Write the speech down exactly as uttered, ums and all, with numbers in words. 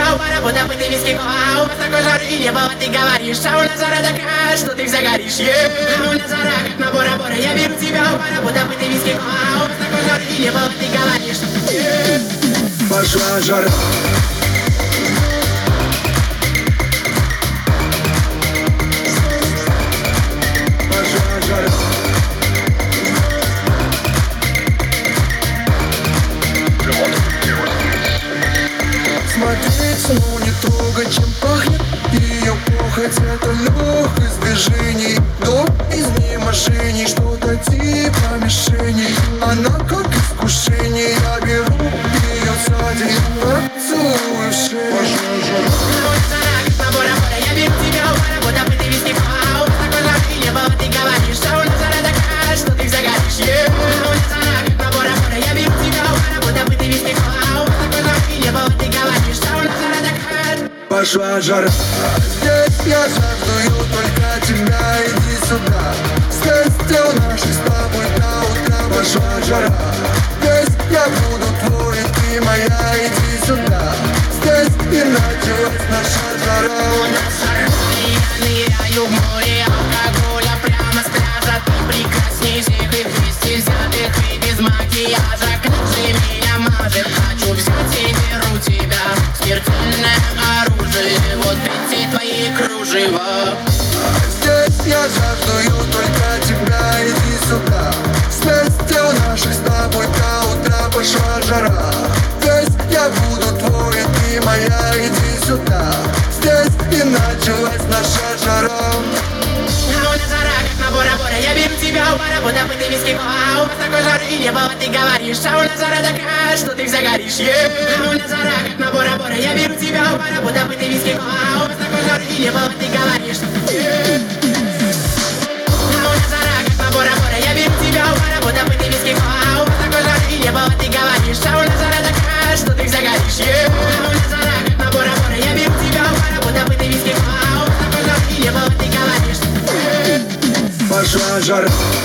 тебя у пара, будто бы ты виски клал. С такой жары не было, ты говоришь, а у нас жара такая, что ты загоришь, yeah. А у нас жара, как на Бора-Бора. Я беру тебя у пара, будто бы ты виски клал. С такой жары не было, ты говоришь, yeah. Пошла жара. Смотреть, но не трогать, чем пахнет ее похоть. Это легкость движений, до изнеможений, что-то типа мишеней. Она как искушение, я беру ее сзади, поцелую в шею. Я беру тебя у пара, будто бы ты виски клал. С такой жары не было, ты говоришь, а у нас жара такая, что ты загоришь, yeah. А у нас жара, как на Бора-Бора. Я беру тебя у пара, будто бы ты виски клал. С такой жары не было, ты говоришь, а у нас жара такая. Пошла жара. Здесь я жаждую только тебя, иди сюда. Страстью нашей с тобой до утра. Пошла жара. Здесь я буду твой, ты моя, иди сюда. Здесь и началась наша жара. У нас жара, я ныряю в море алкоголя прямо с пляжа. Ты прекрасней всех и вместе взятых, ты без макияжа. Каждый меня мажет, хочу взять и беру тебя. Смертельное оружие, вот эти твои кружева. Здесь я жаждую только тебя, иди сюда. Страстью нашей с тобой до утра. Пошла жара. Здесь я буду твой, ты моя, иди сюда. Здесь и началась наша жара. А у нас жара, как на Бора-Бора. Я беру тебя у пара, будто бы ты виски клал. С такой жары не было, ты говоришь, а у нас жара такая, что ты загоришь, yeah. А у нас жара, как на Бора-Бора. Я беру тебя у пара, будто бы ты виски клал. С такой жары не было, ты говоришь, yeah. А у нас жара, как на Бора-Бора. Я беру тебя у пара, будто бы ты виски клал. С такой жары не было, ты говоришь, а у нас жара такая, что ты загоришь, yeah. А у нас жара, как на Бора-Бора. Я беру тебя у пара, будто бы ты виски клал. С такой жары не было, ты говоришь, yeah. Пошла жара.